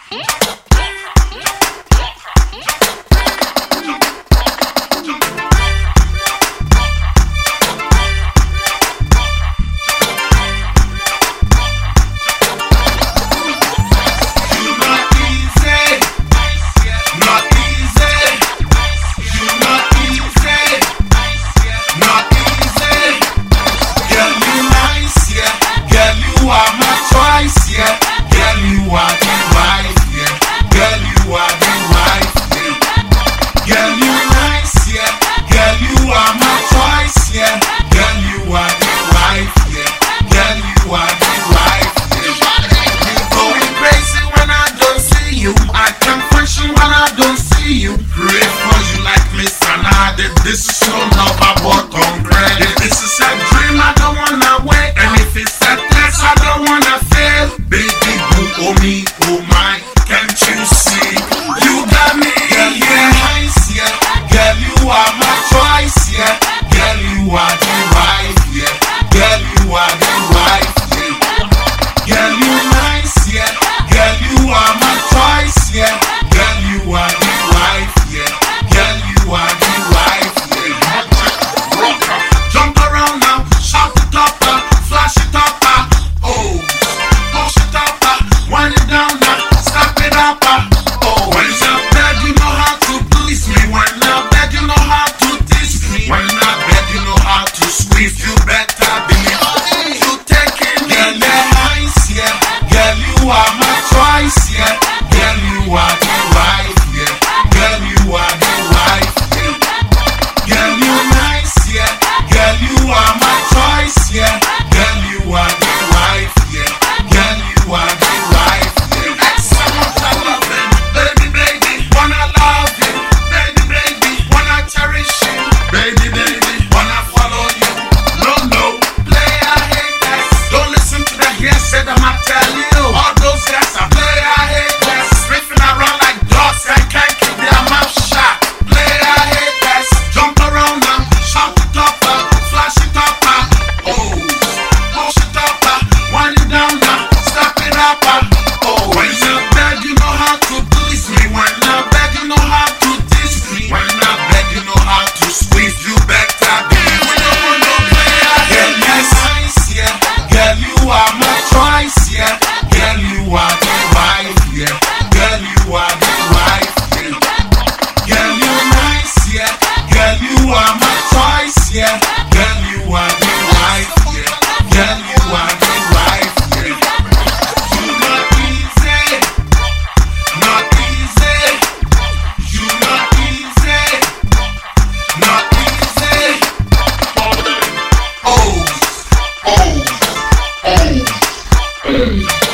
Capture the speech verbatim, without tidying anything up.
This is your love I bought on credit. If this is a dream, I don't wanna wait. And if it's a test, I don't wanna fail. Baby boo, oh me, oh my, can't you see? You got me, girl, yeah, nice, yeah. Girl, you are my choice, yeah. Girl, you are the wife, yeah. Girl, you are the wife, yeah. Girl, you nice, yeah. Girl, you are my choice, yeah. Girl, you are the wife, yeah. Girl, you are the wife. Hey.